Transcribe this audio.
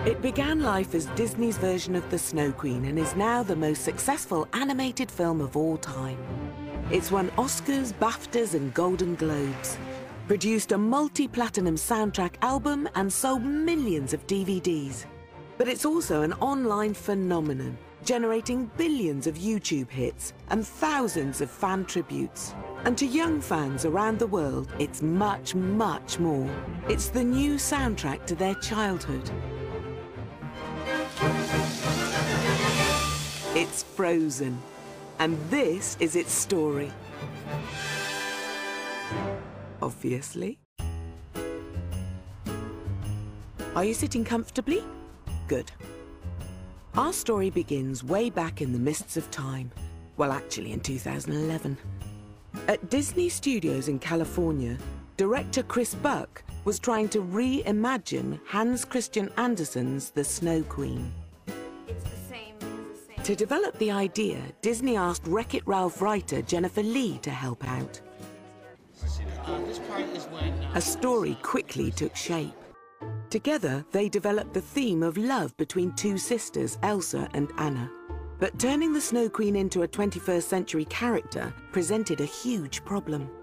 It began life as Disney's version of The Snow Queen and is now the most successful animated film of all time. It's won Oscars, BAFTAs and Golden Globes, produced a multi-platinum soundtrack album and sold millions of DVDs. But it's also an online phenomenon, generating billions of YouTube hits and thousands of fan tributes. And to young fans around the world, it's much, much more. It's the new soundtrack to their childhood. It's Frozen, and this is its story. Obviously. Are you sitting comfortably? Good. Our story begins way back in the mists of time. Well, actually in 2011. At Disney Studios in California, director Chris Buck was trying to reimagine Hans Christian Andersen's The Snow Queen. It's the same. To develop the idea, Disney asked Wreck-It Ralph writer Jennifer Lee to help out. A story quickly took shape. Together, they developed the theme of love between two sisters, Elsa and Anna. But turning the Snow Queen into a 21st century character presented a huge problem.